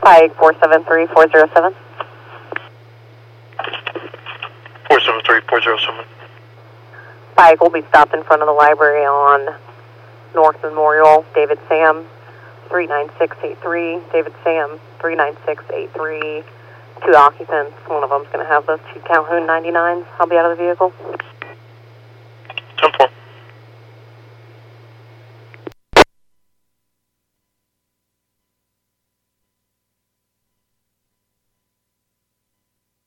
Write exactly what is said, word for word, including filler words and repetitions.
Pike four seven three four zero seven. four seven three four zero seven. Pike will be stopped in front of the library on North Memorial. David Sam, three nine six eight three. David Sam, three nine six eight three. Two occupants. One of them's going to have those two Calhoun ninety-nines. I'll be out of the vehicle.